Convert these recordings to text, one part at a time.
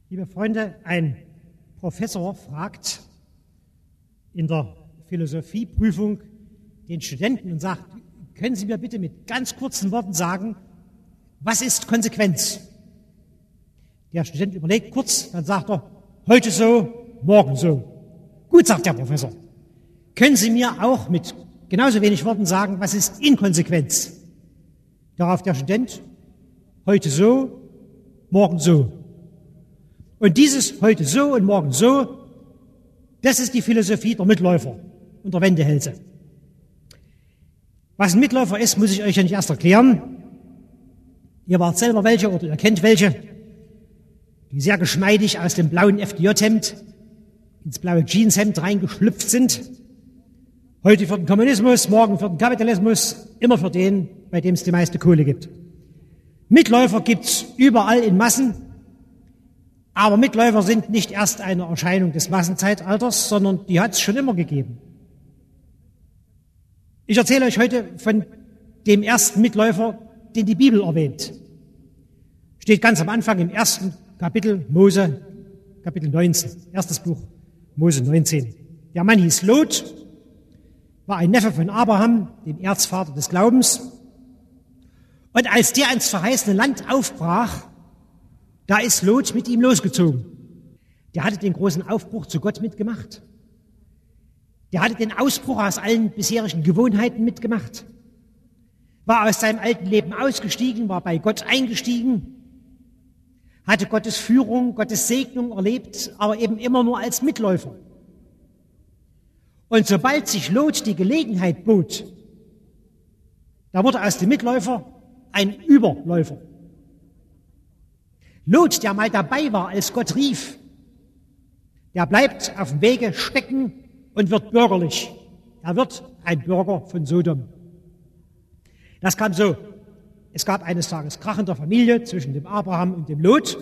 Liebe Freunde, ein Professor fragt in der Philosophieprüfung den Studenten und sagt, können Sie mir bitte mit ganz kurzen Worten sagen, was ist Konsequenz? Der Student überlegt kurz, dann sagt er, heute so, morgen so. Gut, sagt der Professor. Können Sie mir auch mit genauso wenig Worten sagen, was ist Inkonsequenz? Darauf der Student, heute so, morgen so. Und dieses heute so und morgen so, das ist die Philosophie der Mitläufer und der Wendehälse. Was ein Mitläufer ist, muss ich euch ja nicht erst erklären. Ihr wart selber welche oder ihr kennt welche, die sehr geschmeidig aus dem blauen FDJ-Hemd ins blaue Jeanshemd reingeschlüpft sind. Heute für den Kommunismus, morgen für den Kapitalismus, immer für den, bei dem es die meiste Kohle gibt. Mitläufer gibt's überall in Massen, aber Mitläufer sind nicht erst eine Erscheinung des Massenzeitalters, sondern die hat es schon immer gegeben. Ich erzähle euch heute von dem ersten Mitläufer, den die Bibel erwähnt. Steht ganz am Anfang im ersten Kapitel Mose, Kapitel 19, erstes Buch Mose 19. Der Mann hieß Lot, war ein Neffe von Abraham, dem Erzvater des Glaubens. Und als der ins verheißene Land aufbrach, da ist Lot mit ihm losgezogen. Der hatte den großen Aufbruch zu Gott mitgemacht. Der hatte den Ausbruch aus allen bisherigen Gewohnheiten mitgemacht. War aus seinem alten Leben ausgestiegen, war bei Gott eingestiegen, hatte Gottes Führung, Gottes Segnung erlebt, aber eben immer nur als Mitläufer. Und sobald sich Lot die Gelegenheit bot, da wurde aus dem Mitläufer ein Überläufer. Lot, der mal dabei war, als Gott rief, der bleibt auf dem Wege stecken und wird bürgerlich. Er wird ein Bürger von Sodom. Das kam so. Es gab eines Tages Krach in der Familie zwischen dem Abraham und dem Lot.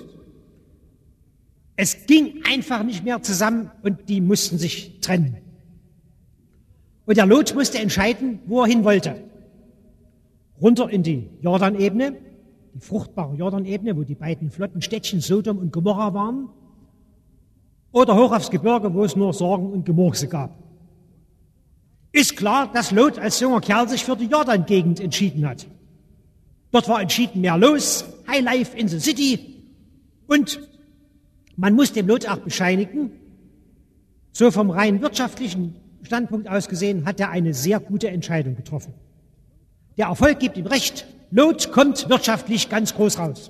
Es ging einfach nicht mehr zusammen und die mussten sich trennen. Und der Lot musste entscheiden, wo er hin wollte. Runter in die Jordanebene, die fruchtbare Jordanebene, wo die beiden flotten Städtchen Sodom und Gomorra waren, oder hoch aufs Gebirge, wo es nur Sorgen und Gemurkse gab. Ist klar, dass Lot als junger Kerl sich für die Jordan-Gegend entschieden hat. Dort war entschieden mehr los, High Life in the City, und man muss dem Lot auch bescheinigen, so vom rein wirtschaftlichen Standpunkt aus gesehen, hat er eine sehr gute Entscheidung getroffen. Der Erfolg gibt ihm recht, Lot kommt wirtschaftlich ganz groß raus.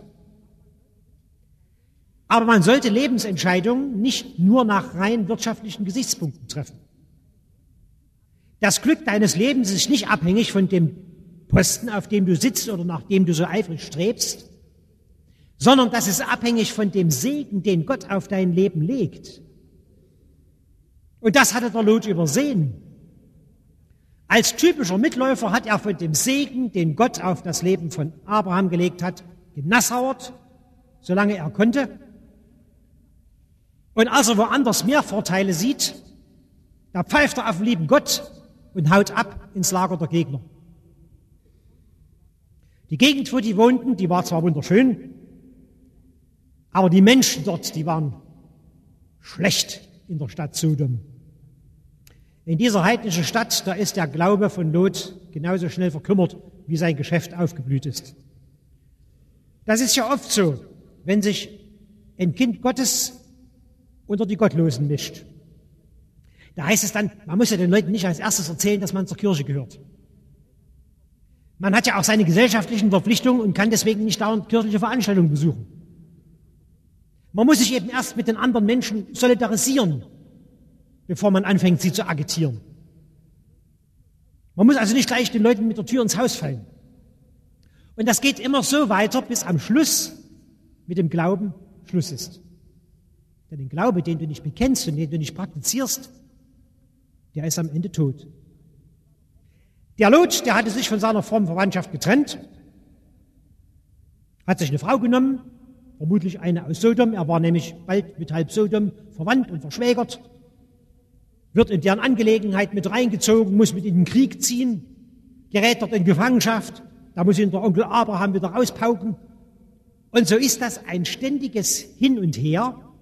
Aber man sollte Lebensentscheidungen nicht nur nach rein wirtschaftlichen Gesichtspunkten treffen. Das Glück deines Lebens ist nicht abhängig von dem Posten, auf dem du sitzt oder nach dem du so eifrig strebst, sondern das ist abhängig von dem Segen, den Gott auf dein Leben legt. Und das hatte der Lot übersehen. Als typischer Mitläufer hat er von dem Segen, den Gott auf das Leben von Abraham gelegt hat, genassauert, solange er konnte. Und als er woanders mehr Vorteile sieht, da pfeift er auf den lieben Gott und haut ab ins Lager der Gegner. Die Gegend, wo die wohnten, die war zwar wunderschön, aber die Menschen dort, die waren schlecht in der Stadt Sodom. In dieser heidnischen Stadt, da ist der Glaube von Lot genauso schnell verkümmert, wie sein Geschäft aufgeblüht ist. Das ist ja oft so, wenn sich ein Kind Gottes unter die Gottlosen mischt. Da heißt es dann, man muss ja den Leuten nicht als erstes erzählen, dass man zur Kirche gehört. Man hat ja auch seine gesellschaftlichen Verpflichtungen und kann deswegen nicht dauernd kirchliche Veranstaltungen besuchen. Man muss sich eben erst mit den anderen Menschen solidarisieren, bevor man anfängt, sie zu agitieren. Man muss also nicht gleich den Leuten mit der Tür ins Haus fallen. Und das geht immer so weiter, bis am Schluss mit dem Glauben Schluss ist. Denn den Glaube, den du nicht bekennst und den du nicht praktizierst, der ist am Ende tot. Der Lot, der hatte sich von seiner frommen Verwandtschaft getrennt, hat sich eine Frau genommen, vermutlich eine aus Sodom, er war nämlich bald mit halb Sodom verwandt und verschwägert, wird in deren Angelegenheit mit reingezogen, muss mit in den Krieg ziehen, gerät dort in Gefangenschaft, da muss ihn der Onkel Abraham wieder rauspauken. Und so ist das ein ständiges Hin und Her,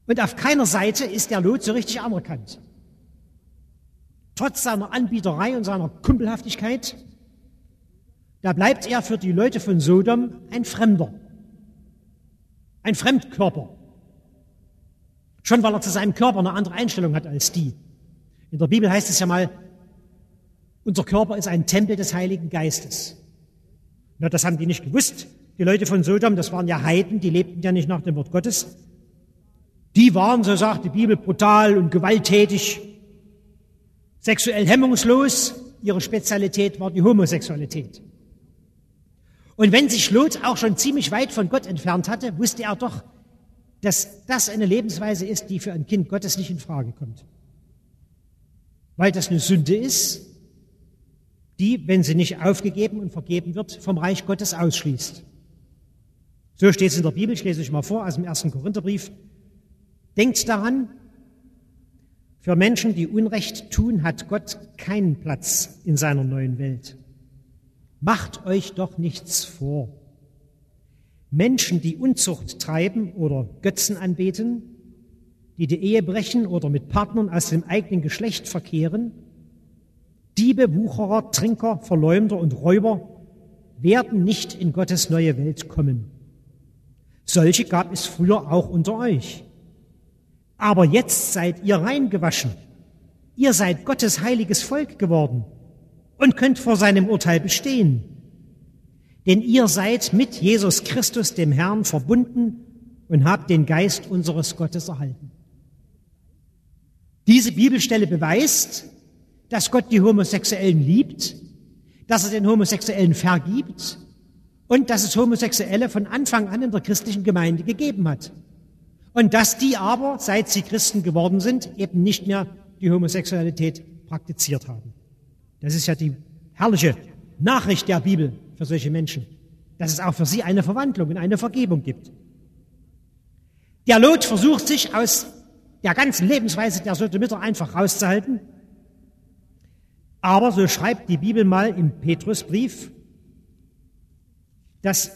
Und auf keiner Seite ist der Lot so richtig anerkannt. Trotz seiner Anbieterei und seiner Kumpelhaftigkeit, da bleibt er für die Leute von Sodom ein Fremder, ein Fremdkörper. Schon weil er zu seinem Körper eine andere Einstellung hat als die. In der Bibel heißt es ja mal, unser Körper ist ein Tempel des Heiligen Geistes. Na, das haben die nicht gewusst. Die Leute von Sodom, das waren ja Heiden, die lebten ja nicht nach dem Wort Gottes. Die waren, so sagt die Bibel, brutal und gewalttätig, sexuell hemmungslos. Ihre Spezialität war die Homosexualität. Und wenn sich Lot auch schon ziemlich weit von Gott entfernt hatte, wusste er doch, dass das eine Lebensweise ist, die für ein Kind Gottes nicht in Frage kommt. Weil das eine Sünde ist, die, wenn sie nicht aufgegeben und vergeben wird, vom Reich Gottes ausschließt. So steht es in der Bibel, ich lese euch mal vor, aus dem 1. Korintherbrief. Denkt daran, für Menschen, die Unrecht tun, hat Gott keinen Platz in seiner neuen Welt. Macht euch doch nichts vor. Menschen, die Unzucht treiben oder Götzen anbeten, die die Ehe brechen oder mit Partnern aus dem eigenen Geschlecht verkehren, Diebe, Wucherer, Trinker, Verleumder und Räuber werden nicht in Gottes neue Welt kommen. Solche gab es früher auch unter euch. Aber jetzt seid ihr reingewaschen. Ihr seid Gottes heiliges Volk geworden und könnt vor seinem Urteil bestehen. Denn ihr seid mit Jesus Christus, dem Herrn, verbunden und habt den Geist unseres Gottes erhalten. Diese Bibelstelle beweist, dass Gott die Homosexuellen liebt, dass er den Homosexuellen vergibt und dass es Homosexuelle von Anfang an in der christlichen Gemeinde gegeben hat. Und dass die aber, seit sie Christen geworden sind, eben nicht mehr die Homosexualität praktiziert haben. Das ist ja die herrliche Nachricht der Bibel für solche Menschen, dass es auch für sie eine Verwandlung und eine Vergebung gibt. Der Lot versucht sich aus der ganzen Lebensweise der Sodomiter einfach rauszuhalten. Aber so schreibt die Bibel mal im Petrusbrief, dass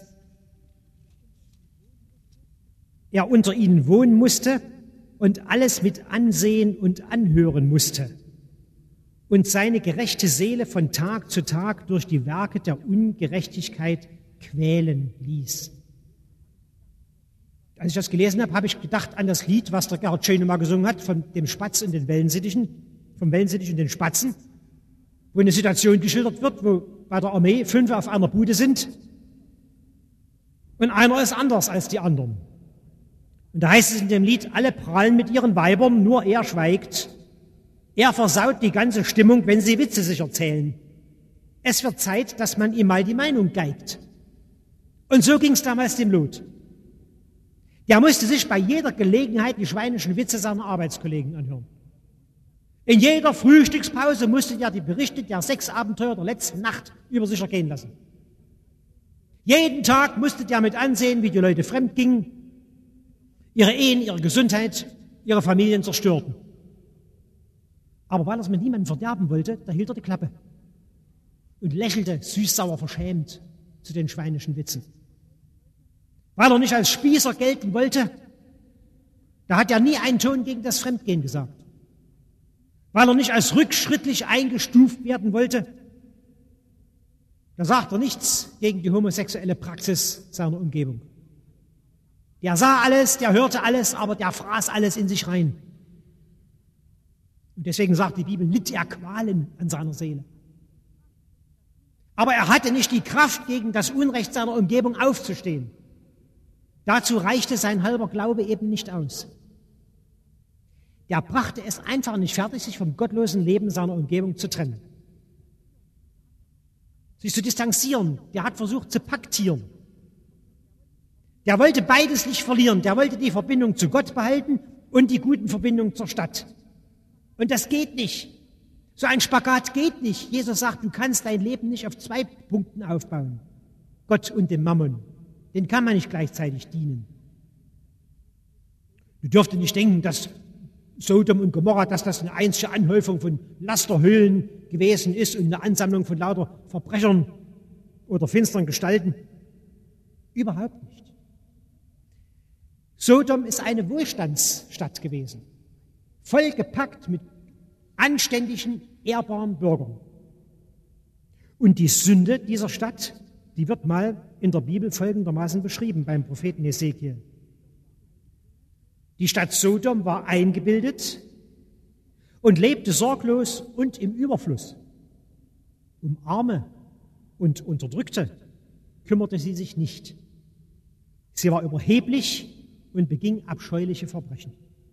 er unter ihnen wohnen musste und alles mit ansehen und anhören musste und seine gerechte Seele von Tag zu Tag durch die Werke der Ungerechtigkeit quälen ließ. Als ich das gelesen habe, habe ich gedacht an das Lied, was der Gerhard Schöne mal gesungen hat, von dem Spatz und den Wellensittichen, vom Wellensittich und den Spatzen, wo eine Situation geschildert wird, wo bei der Armee 5 auf einer Bude sind und einer ist anders als die anderen. Und da heißt es in dem Lied, alle prahlen mit ihren Weibern, nur er schweigt. Er versaut die ganze Stimmung, wenn sie Witze sich erzählen. Es wird Zeit, dass man ihm mal die Meinung geigt. Und so ging es damals dem Lot. Der musste sich bei jeder Gelegenheit die schweinischen Witze seiner Arbeitskollegen anhören. In jeder Frühstückspause musste der die Berichte der Sexabenteuer der letzten Nacht über sich ergehen lassen. Jeden Tag musste der mit ansehen, wie die Leute fremd gingen, ihre Ehen, ihre Gesundheit, ihre Familien zerstörten. Aber weil er es mit niemandem verderben wollte, da hielt er die Klappe und lächelte süß-sauer verschämt zu den schweinischen Witzen. Weil er nicht als Spießer gelten wollte, da hat er nie einen Ton gegen das Fremdgehen gesagt. Weil er nicht als rückschrittlich eingestuft werden wollte, da sagt er nichts gegen die homosexuelle Praxis seiner Umgebung. Der sah alles, der hörte alles, aber der fraß alles in sich rein. Und deswegen sagt die Bibel, litt er Qualen an seiner Seele. Aber er hatte nicht die Kraft, gegen das Unrecht seiner Umgebung aufzustehen. Dazu reichte sein halber Glaube eben nicht aus. Der brachte es einfach nicht fertig, sich vom gottlosen Leben seiner Umgebung zu trennen. Sich zu distanzieren. Der hat versucht zu paktieren. Der wollte beides nicht verlieren. Der wollte die Verbindung zu Gott behalten und die guten Verbindungen zur Stadt. Und das geht nicht. So ein Spagat geht nicht. Jesus sagt, du kannst dein Leben nicht auf 2 Punkten aufbauen. Gott und dem Mammon. Den kann man nicht gleichzeitig dienen. Du dürftest nicht denken, dass Sodom und Gomorra, dass das eine einzige Anhäufung von Lasterhöhlen gewesen ist und eine Ansammlung von lauter Verbrechern oder finsteren Gestalten. Überhaupt nicht. Sodom ist eine Wohlstandsstadt gewesen, vollgepackt mit anständigen, ehrbaren Bürgern. Und die Sünde dieser Stadt, die wird mal in der Bibel folgendermaßen beschrieben beim Propheten Hesekiel. Die Stadt Sodom war eingebildet und lebte sorglos und im Überfluss. Um Arme und Unterdrückte kümmerte sie sich nicht. Sie war überheblich und beging abscheuliche Verbrechen.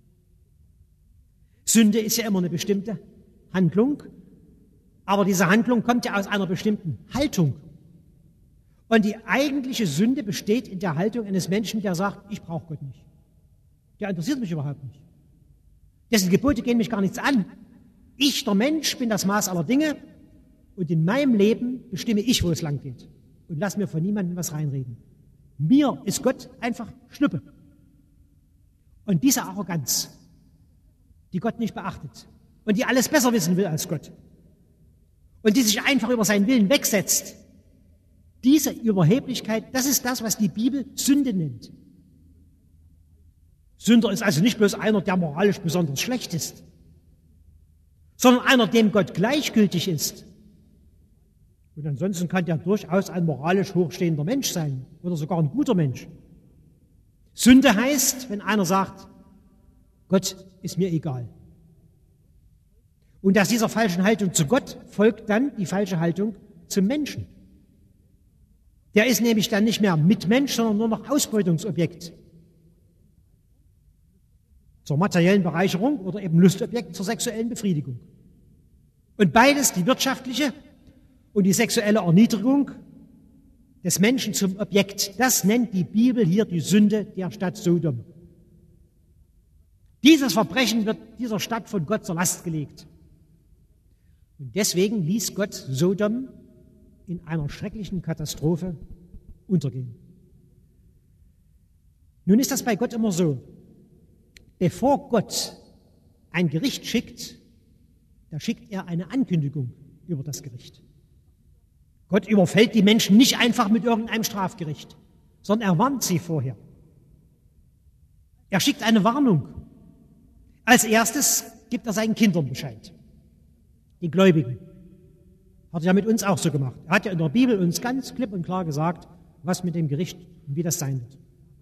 Sünde ist ja immer eine bestimmte Handlung, aber diese Handlung kommt ja aus einer bestimmten Haltung. Und die eigentliche Sünde besteht in der Haltung eines Menschen, der sagt, ich brauche Gott nicht. Der interessiert mich überhaupt nicht. Dessen Gebote gehen mich gar nichts an. Ich, der Mensch, bin das Maß aller Dinge und in meinem Leben bestimme ich, wo es lang geht. Und lass mir von niemandem was reinreden. Mir ist Gott einfach Schnuppe. Und diese Arroganz, die Gott nicht beachtet und die alles besser wissen will als Gott und die sich einfach über seinen Willen wegsetzt, diese Überheblichkeit, das ist das, was die Bibel Sünde nennt. Sünder ist also nicht bloß einer, der moralisch besonders schlecht ist, sondern einer, dem Gott gleichgültig ist. Und ansonsten kann der durchaus ein moralisch hochstehender Mensch sein oder sogar ein guter Mensch. Sünde heißt, wenn einer sagt, Gott ist mir egal. Und aus dieser falschen Haltung zu Gott folgt dann die falsche Haltung zum Menschen. Der ist nämlich dann nicht mehr Mitmensch, sondern nur noch Ausbeutungsobjekt. Zur materiellen Bereicherung oder eben Lustobjekt zur sexuellen Befriedigung. Und beides, die wirtschaftliche und die sexuelle Erniedrigung des Menschen zum Objekt, das nennt die Bibel hier die Sünde der Stadt Sodom. Dieses Verbrechen wird dieser Stadt von Gott zur Last gelegt. Und deswegen ließ Gott Sodom in einer schrecklichen Katastrophe untergehen. Nun ist das bei Gott immer so. Bevor Gott ein Gericht schickt, da schickt er eine Ankündigung über das Gericht. Gott überfällt die Menschen nicht einfach mit irgendeinem Strafgericht, sondern er warnt sie vorher. Er schickt eine Warnung. Als erstes gibt er seinen Kindern Bescheid, den Gläubigen. Hat er ja mit uns auch so gemacht. Er hat ja in der Bibel uns ganz klipp und klar gesagt, was mit dem Gericht und wie das sein wird.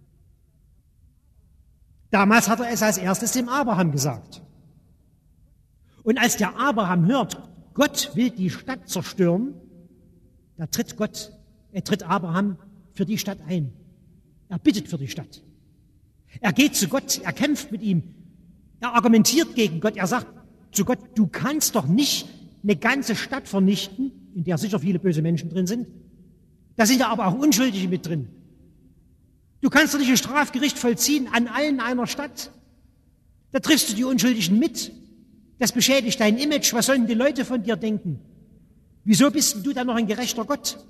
Damals hat er es als erstes dem Abraham gesagt. Und als der Abraham hört, Gott will die Stadt zerstören, da tritt Abraham für die Stadt ein. Er bittet für die Stadt. Er geht zu Gott, er kämpft mit ihm, er argumentiert gegen Gott, er sagt zu Gott, du kannst doch nicht eine ganze Stadt vernichten, in der sicher viele böse Menschen drin sind. Da sind ja aber auch Unschuldige mit drin. Du kannst doch nicht ein Strafgericht vollziehen an allen einer Stadt. Da triffst du die Unschuldigen mit. Das beschädigt dein Image. Was sollen die Leute von dir denken? Wieso bist denn du dann noch ein gerechter Gott?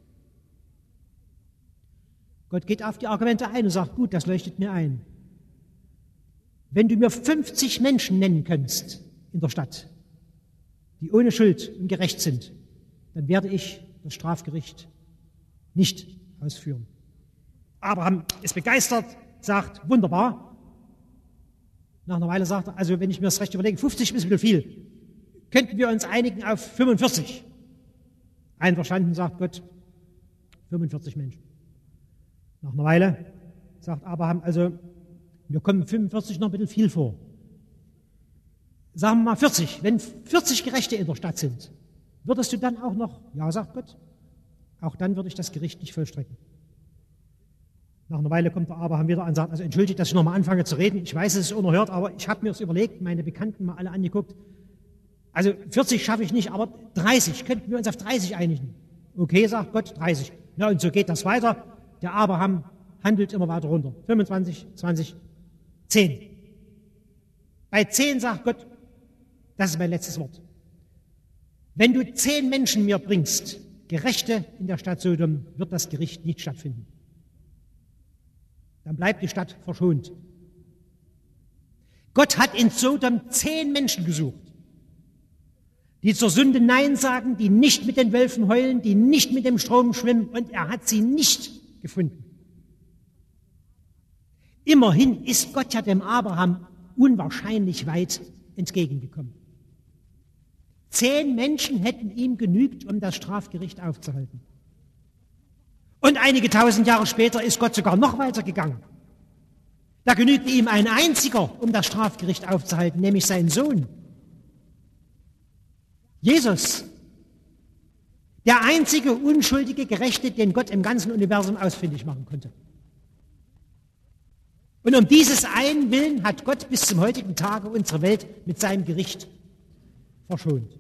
Gott geht auf die Argumente ein und sagt, gut, das leuchtet mir ein. Wenn du mir 50 Menschen nennen kannst in der Stadt, die ohne Schuld und gerecht sind, dann werde ich das Strafgericht nicht ausführen. Abraham ist begeistert, sagt, wunderbar. Nach einer Weile sagt er, also wenn ich mir das recht überlege, 50 ist ein bisschen viel. Könnten wir uns einigen auf 45? Einverstanden, sagt Gott, 45 Menschen. Nach einer Weile sagt Abraham, also mir kommen 45 noch ein bisschen viel vor. Sagen wir mal 40. Wenn 40 Gerechte in der Stadt sind, würdest du dann auch noch, ja, sagt Gott, auch dann würde ich das Gericht nicht vollstrecken. Nach einer Weile kommt der Abraham wieder an und sagt, also entschuldigt, dass ich nochmal anfange zu reden. Ich weiß, es ist unerhört, aber ich habe mir das überlegt, meine Bekannten mal alle angeguckt. Also 40 schaffe ich nicht, aber 30, könnten wir uns auf 30 einigen. Okay, sagt Gott, 30. Ja, und so geht das weiter. Der Abraham handelt immer weiter runter. 25, 20, 10. Bei 10 sagt Gott, das ist mein letztes Wort. Wenn du 10 Menschen mir bringst, Gerechte in der Stadt Sodom, wird das Gericht nicht stattfinden. Dann bleibt die Stadt verschont. Gott hat in Sodom 10 Menschen gesucht, die zur Sünde Nein sagen, die nicht mit den Wölfen heulen, die nicht mit dem Strom schwimmen, und er hat sie nicht gefunden. Immerhin ist Gott ja dem Abraham unwahrscheinlich weit entgegengekommen. 10 Menschen hätten ihm genügt, um das Strafgericht aufzuhalten. Und einige tausend Jahre später ist Gott sogar noch weiter gegangen. Da genügte ihm ein einziger, um das Strafgericht aufzuhalten, nämlich sein Sohn. Jesus, der einzige unschuldige Gerechte, den Gott im ganzen Universum ausfindig machen konnte. Und um dieses einen Willen hat Gott bis zum heutigen Tage unsere Welt mit seinem Gericht verschont.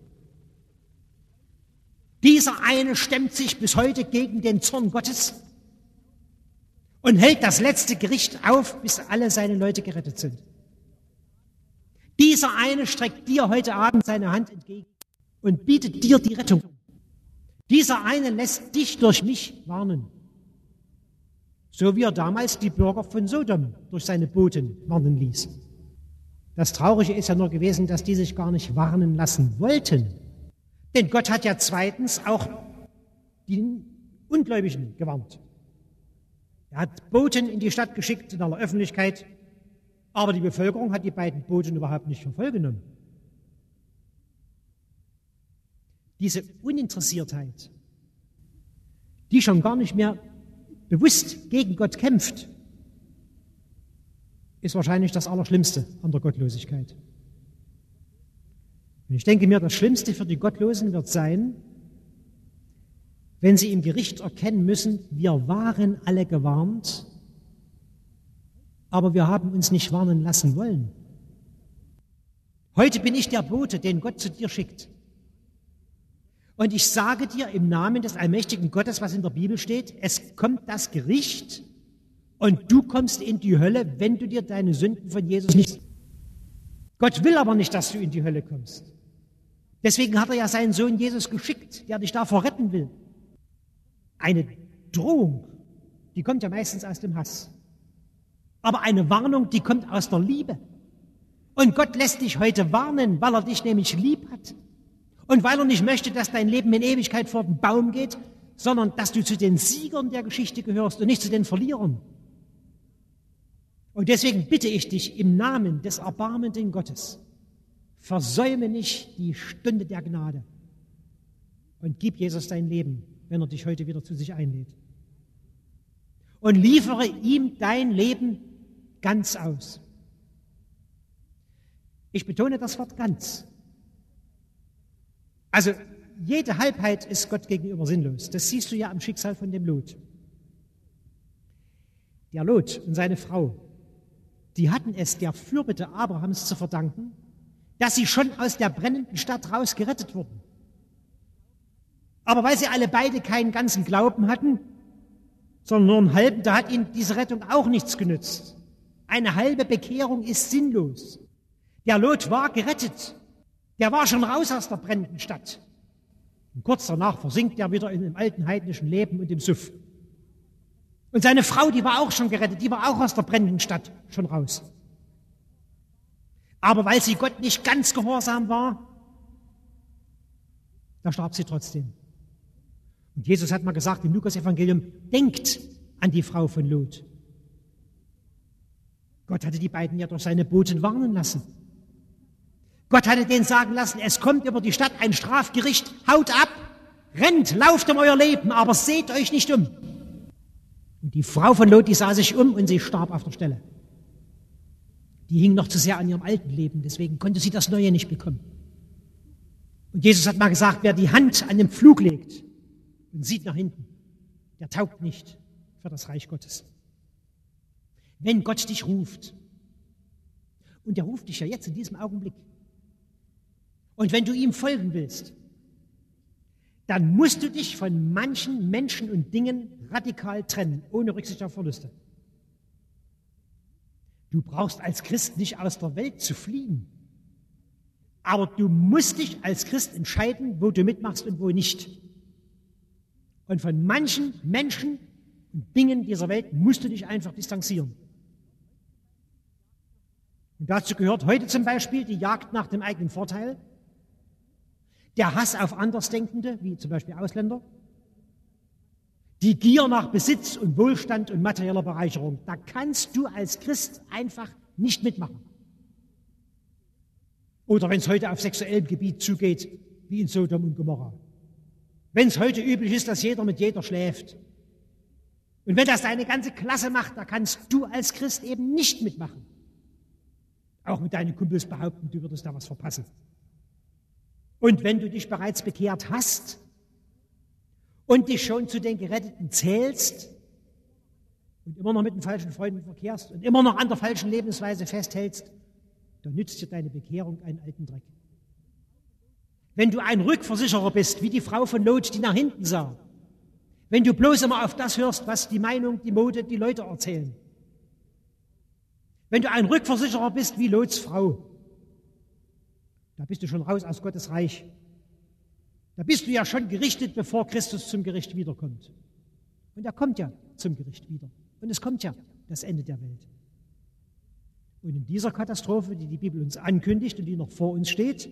Dieser eine stemmt sich bis heute gegen den Zorn Gottes und hält das letzte Gericht auf, bis alle seine Leute gerettet sind. Dieser eine streckt dir heute Abend seine Hand entgegen und bietet dir die Rettung. Dieser eine lässt dich durch mich warnen. So wie er damals die Bürger von Sodom durch seine Boten warnen ließ. Das Traurige ist ja nur gewesen, dass die sich gar nicht warnen lassen wollten. Denn Gott hat ja zweitens auch die Ungläubigen gewarnt. Er hat Boten in die Stadt geschickt in aller Öffentlichkeit, aber die Bevölkerung hat die beiden Boten überhaupt nicht für voll genommen. Diese Uninteressiertheit, die schon gar nicht mehr bewusst gegen Gott kämpft, ist wahrscheinlich das Allerschlimmste an der Gottlosigkeit. Und ich denke mir, das Schlimmste für die Gottlosen wird sein, wenn sie im Gericht erkennen müssen, wir waren alle gewarnt, aber wir haben uns nicht warnen lassen wollen. Heute bin ich der Bote, den Gott zu dir schickt. Und ich sage dir im Namen des allmächtigen Gottes, was in der Bibel steht, es kommt das Gericht und du kommst in die Hölle, wenn du dir deine Sünden von Jesus nicht... Gott will aber nicht, dass du in die Hölle kommst. Deswegen hat er ja seinen Sohn Jesus geschickt, der dich davor retten will. Eine Drohung, die kommt ja meistens aus dem Hass. Aber eine Warnung, die kommt aus der Liebe. Und Gott lässt dich heute warnen, weil er dich nämlich lieb hat. Und weil er nicht möchte, dass dein Leben in Ewigkeit vor den Baum geht, sondern dass du zu den Siegern der Geschichte gehörst und nicht zu den Verlierern. Und deswegen bitte ich dich im Namen des erbarmenden Gottes, versäume nicht die Stunde der Gnade und gib Jesus dein Leben, wenn er dich heute wieder zu sich einlädt. Und liefere ihm dein Leben ganz aus. Ich betone das Wort ganz. Also jede Halbheit ist Gott gegenüber sinnlos. Das siehst du ja am Schicksal von dem Lot. Der Lot und seine Frau, die hatten es der Fürbitte Abrahams zu verdanken, dass sie schon aus der brennenden Stadt raus gerettet wurden. Aber weil sie alle beide keinen ganzen Glauben hatten, sondern nur einen halben, da hat ihnen diese Rettung auch nichts genützt. Eine halbe Bekehrung ist sinnlos. Der Lot war gerettet. Der war schon raus aus der brennenden Stadt. Und kurz danach versinkt er wieder in dem alten heidnischen Leben und im Suff. Und seine Frau, die war auch schon gerettet, die war auch aus der brennenden Stadt schon raus. Aber weil sie Gott nicht ganz gehorsam war, da starb sie trotzdem. Und Jesus hat mal gesagt im Lukas-Evangelium, denkt an die Frau von Lot. Gott hatte die beiden ja durch seine Boten warnen lassen. Gott hatte denen sagen lassen, es kommt über die Stadt ein Strafgericht, haut ab, rennt, lauft um euer Leben, aber seht euch nicht um. Und die Frau von Lot, die sah sich um und sie starb auf der Stelle. Die hing noch zu sehr an ihrem alten Leben, deswegen konnte sie das Neue nicht bekommen. Und Jesus hat mal gesagt, wer die Hand an den Pflug legt und sieht nach hinten, der taugt nicht für das Reich Gottes. Wenn Gott dich ruft, und er ruft dich ja jetzt in diesem Augenblick, und wenn du ihm folgen willst, dann musst du dich von manchen Menschen und Dingen radikal trennen, ohne Rücksicht auf Verluste. Du brauchst als Christ nicht aus der Welt zu fliehen, aber du musst dich als Christ entscheiden, wo du mitmachst und wo nicht. Und von manchen Menschen und Dingen dieser Welt musst du dich einfach distanzieren. Und dazu gehört heute zum Beispiel die Jagd nach dem eigenen Vorteil, der Hass auf Andersdenkende, wie zum Beispiel Ausländer, die Gier nach Besitz und Wohlstand und materieller Bereicherung. Da kannst du als Christ einfach nicht mitmachen. Oder wenn es heute auf sexuellem Gebiet zugeht, wie in Sodom und Gomorra. Wenn es heute üblich ist, dass jeder mit jeder schläft. Und wenn das deine ganze Klasse macht, da kannst du als Christ eben nicht mitmachen. Auch mit deinen Kumpels behaupten, du würdest da was verpassen. Und wenn du dich bereits bekehrt hast und dich schon zu den Geretteten zählst und immer noch mit den falschen Freunden verkehrst und immer noch an der falschen Lebensweise festhältst, dann nützt dir deine Bekehrung einen alten Dreck. Wenn du ein Rückversicherer bist, wie die Frau von Lot, die nach hinten sah, wenn du bloß immer auf das hörst, was die Meinung, die Mode, die Leute erzählen, wenn du ein Rückversicherer bist wie Lots Frau, da bist du schon raus aus Gottes Reich. Da bist du ja schon gerichtet, bevor Christus zum Gericht wiederkommt. Und er kommt ja zum Gericht wieder. Und es kommt ja das Ende der Welt. Und in dieser Katastrophe, die die Bibel uns ankündigt und die noch vor uns steht,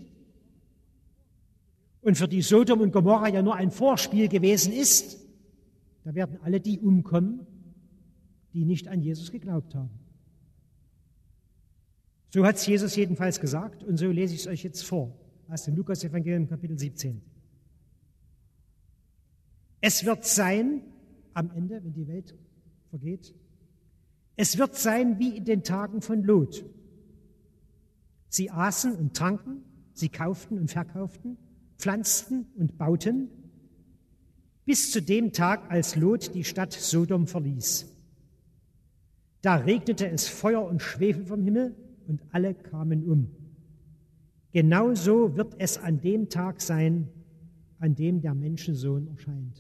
und für die Sodom und Gomorra ja nur ein Vorspiel gewesen ist, da werden alle die umkommen, die nicht an Jesus geglaubt haben. So hat es Jesus jedenfalls gesagt und so lese ich es euch jetzt vor, aus dem Lukas-Evangelium Kapitel 17. Es wird sein, am Ende, wenn die Welt vergeht, es wird sein wie in den Tagen von Lot. Sie aßen und tranken, sie kauften und verkauften, pflanzten und bauten, bis zu dem Tag, als Lot die Stadt Sodom verließ. Da regnete es Feuer und Schwefel vom Himmel und alle kamen um. Genauso wird es an dem Tag sein, an dem der Menschensohn erscheint.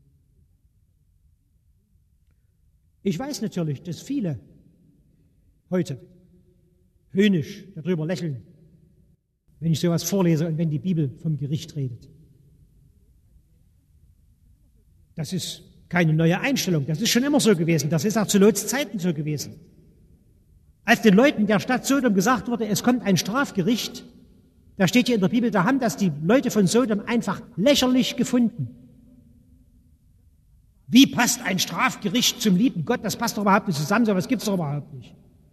Ich weiß natürlich, dass viele heute höhnisch darüber lächeln, wenn ich sowas vorlese und wenn die Bibel vom Gericht redet. Das ist keine neue Einstellung, das ist schon immer so gewesen, das ist auch zu Lots Zeiten so gewesen. Als den Leuten der Stadt Sodom gesagt wurde, es kommt ein Strafgericht, da steht hier in der Bibel, da haben das die Leute von Sodom einfach lächerlich gefunden. Wie passt ein Strafgericht zum lieben Gott? Das passt doch überhaupt nicht zusammen, so was gibt es doch überhaupt nicht.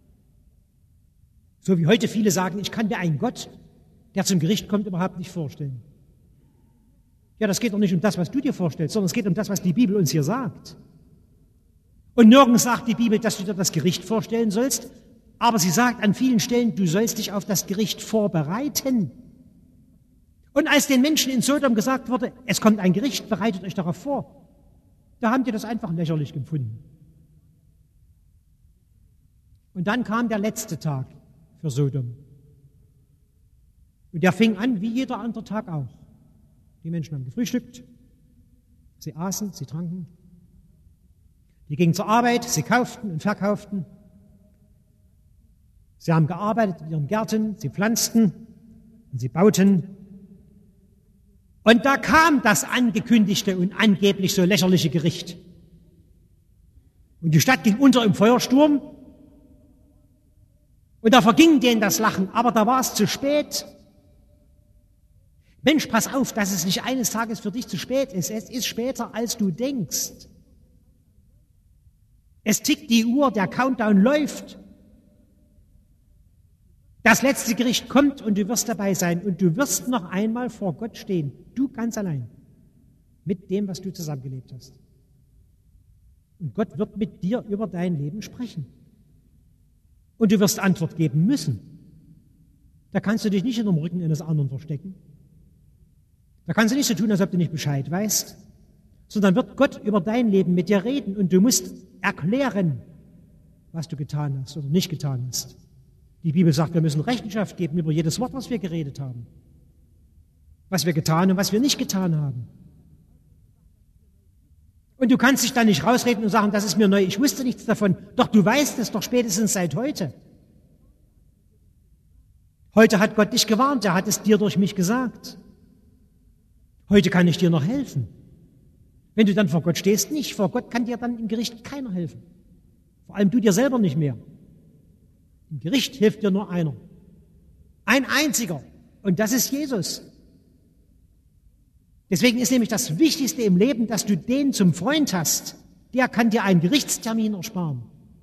So wie heute viele sagen, ich kann mir einen Gott, der zum Gericht kommt, überhaupt nicht vorstellen. Ja, das geht doch nicht um das, was du dir vorstellst, sondern es geht um das, was die Bibel uns hier sagt. Und nirgends sagt die Bibel, dass du dir das Gericht vorstellen sollst, aber sie sagt an vielen Stellen, du sollst dich auf das Gericht vorbereiten. Und als den Menschen in Sodom gesagt wurde, es kommt ein Gericht, bereitet euch darauf vor, da haben die das einfach lächerlich empfunden. Und dann kam der letzte Tag für Sodom. Und der fing an, wie jeder andere Tag auch. Die Menschen haben gefrühstückt, sie aßen, sie tranken, die gingen zur Arbeit, sie kauften und verkauften, sie haben gearbeitet in ihren Gärten, sie pflanzten und sie bauten. Und da kam das angekündigte und angeblich so lächerliche Gericht. Und die Stadt ging unter im Feuersturm und da verging denen das Lachen, aber da war es zu spät. Mensch, pass auf, dass es nicht eines Tages für dich zu spät ist. Es ist später, als du denkst. Es tickt die Uhr, der Countdown läuft. Das letzte Gericht kommt und du wirst dabei sein und du wirst noch einmal vor Gott stehen, du ganz allein, mit dem, was du zusammengelebt hast. Und Gott wird mit dir über dein Leben sprechen. Und du wirst Antwort geben müssen. Da kannst du dich nicht hinterm Rücken eines anderen verstecken. Da kannst du nicht so tun, als ob du nicht Bescheid weißt, sondern wird Gott über dein Leben mit dir reden und du musst erklären, was du getan hast oder nicht getan hast. Die Bibel sagt, wir müssen Rechenschaft geben über jedes Wort, was wir geredet haben, was wir getan und was wir nicht getan haben. Und du kannst dich da nicht rausreden und sagen, das ist mir neu, ich wusste nichts davon. Doch du weißt es doch spätestens seit heute. Heute hat Gott dich gewarnt, er hat es dir durch mich gesagt. Heute kann ich dir noch helfen. Wenn du dann vor Gott stehst, nicht. Vor Gott kann dir dann im Gericht keiner helfen. Vor allem du dir selber nicht mehr. Im Gericht hilft dir nur einer. Ein einziger. Und das ist Jesus. Deswegen ist nämlich das Wichtigste im Leben, dass du den zum Freund hast. Der kann dir einen Gerichtstermin ersparen.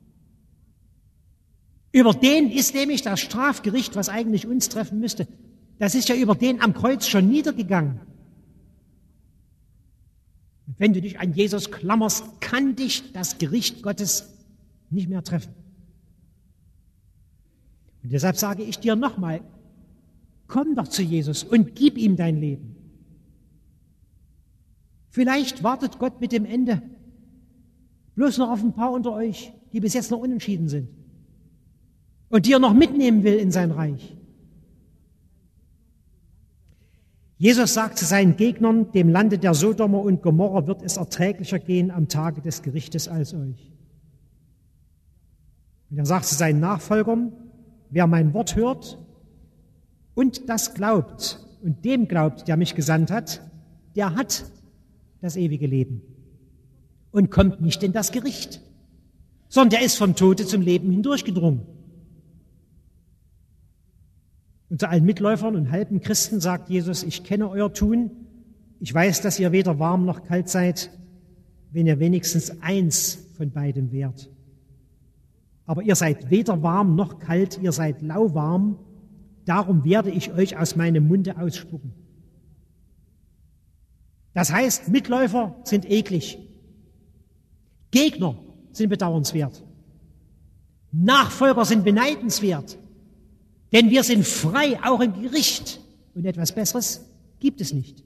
Über den ist nämlich das Strafgericht, was eigentlich uns treffen müsste. Das ist ja über den am Kreuz schon niedergegangen. Und wenn du dich an Jesus klammerst, kann dich das Gericht Gottes nicht mehr treffen. Und deshalb sage ich dir nochmal, komm doch zu Jesus und gib ihm dein Leben. Vielleicht wartet Gott mit dem Ende bloß noch auf ein paar unter euch, die bis jetzt noch unentschieden sind und die er noch mitnehmen will in sein Reich. Jesus sagt zu seinen Gegnern, dem Lande der Sodomer und Gomorra wird es erträglicher gehen am Tage des Gerichtes als euch. Und er sagt zu seinen Nachfolgern, wer mein Wort hört und das glaubt und dem glaubt, der mich gesandt hat, der hat das ewige Leben und kommt nicht in das Gericht, sondern der ist vom Tode zum Leben hindurchgedrungen. Und zu allen Mitläufern und halben Christen sagt Jesus, ich kenne euer Tun, ich weiß, dass ihr weder warm noch kalt seid, wenn ihr wenigstens eins von beidem wärt. Aber ihr seid weder warm noch kalt, ihr seid lauwarm, darum werde ich euch aus meinem Munde ausspucken. Das heißt, Mitläufer sind eklig, Gegner sind bedauernswert, Nachfolger sind beneidenswert, denn wir sind frei, auch im Gericht, und etwas Besseres gibt es nicht.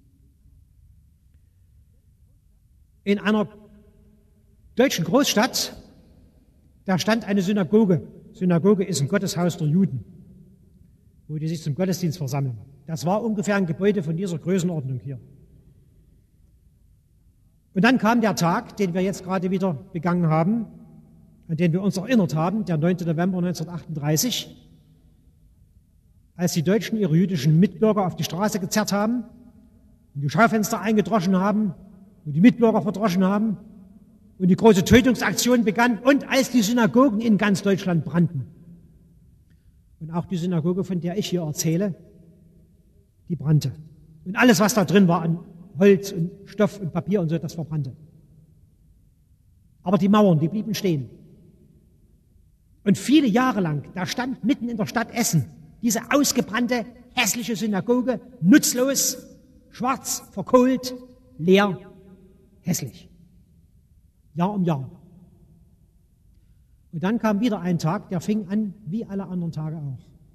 In einer deutschen Großstadt, da stand eine Synagoge. Synagoge ist ein Gotteshaus der Juden, wo die sich zum Gottesdienst versammeln. Das war ungefähr ein Gebäude von dieser Größenordnung hier. Und dann kam der Tag, den wir jetzt gerade wieder begangen haben, an den wir uns erinnert haben, der 9. November 1938, als die Deutschen ihre jüdischen Mitbürger auf die Straße gezerrt haben und die Schaufenster eingedroschen haben und die Mitbürger verdroschen haben und die große Tötungsaktion begann und als die Synagogen in ganz Deutschland brannten. Und auch die Synagoge, von der ich hier erzähle, die brannte. Und alles, was da drin war an Holz und Stoff und Papier und so, das verbrannte. Aber die Mauern, die blieben stehen. Und viele Jahre lang, da stand mitten in der Stadt Essen diese ausgebrannte, hässliche Synagoge, nutzlos, schwarz, verkohlt, leer, hässlich. Jahr um Jahr. Und dann kam wieder ein Tag, der fing an, wie alle anderen Tage auch.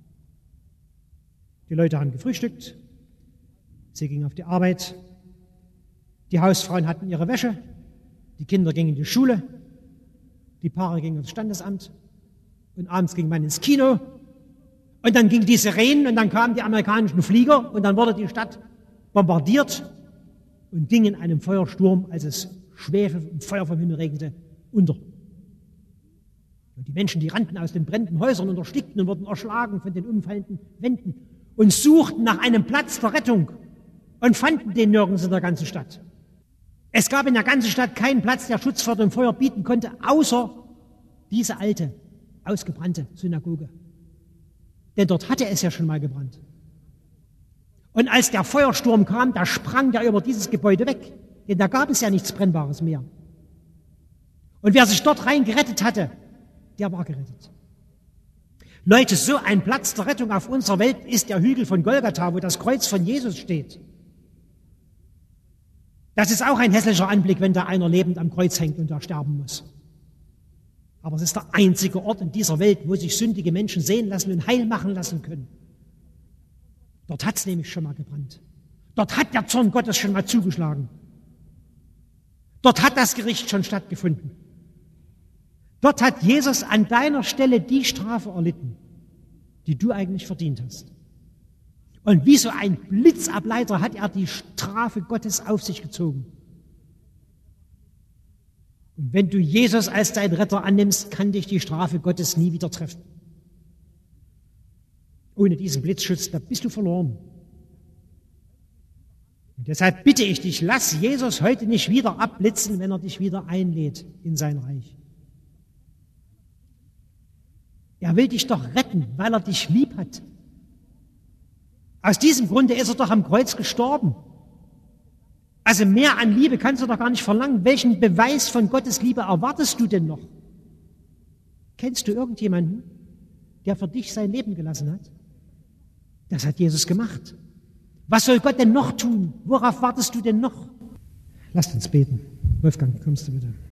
Die Leute haben gefrühstückt, sie gingen auf die Arbeit, die Hausfrauen hatten ihre Wäsche, die Kinder gingen in die Schule, die Paare gingen ins Standesamt und abends ging man ins Kino und dann gingen die Sirenen und dann kamen die amerikanischen Flieger und dann wurde die Stadt bombardiert und ging in einem Feuersturm, als es Schwefel und Feuer vom Himmel regnete, unter. Und die Menschen, die rannten aus den brennenden Häusern und erstickten und wurden erschlagen von den umfallenden Wänden und suchten nach einem Platz der Rettung und fanden den nirgends in der ganzen Stadt. Es gab in der ganzen Stadt keinen Platz, der Schutz vor dem Feuer bieten konnte, außer diese alte, ausgebrannte Synagoge. Denn dort hatte es ja schon mal gebrannt. Und als der Feuersturm kam, da sprang der über dieses Gebäude weg, denn da gab es ja nichts Brennbares mehr. Und wer sich dort rein gerettet hatte, der war gerettet. Leute, so ein Platz der Rettung auf unserer Welt ist der Hügel von Golgatha, wo das Kreuz von Jesus steht. Das ist auch ein hässlicher Anblick, wenn da einer lebend am Kreuz hängt und da sterben muss. Aber es ist der einzige Ort in dieser Welt, wo sich sündige Menschen sehen lassen und heil machen lassen können. Dort hat es nämlich schon mal gebrannt. Dort hat der Zorn Gottes schon mal zugeschlagen. Dort hat das Gericht schon stattgefunden. Dort hat Jesus an deiner Stelle die Strafe erlitten, die du eigentlich verdient hast. Und wie so ein Blitzableiter hat er die Strafe Gottes auf sich gezogen. Und wenn du Jesus als dein Retter annimmst, kann dich die Strafe Gottes nie wieder treffen. Ohne diesen Blitzschutz, da bist du verloren. Und deshalb bitte ich dich, lass Jesus heute nicht wieder abblitzen, wenn er dich wieder einlädt in sein Reich. Er will dich doch retten, weil er dich lieb hat. Aus diesem Grunde ist er doch am Kreuz gestorben. Also mehr an Liebe kannst du doch gar nicht verlangen. Welchen Beweis von Gottes Liebe erwartest du denn noch? Kennst du irgendjemanden, der für dich sein Leben gelassen hat? Das hat Jesus gemacht. Was soll Gott denn noch tun? Worauf wartest du denn noch? Lasst uns beten. Wolfgang, kommst du bitte?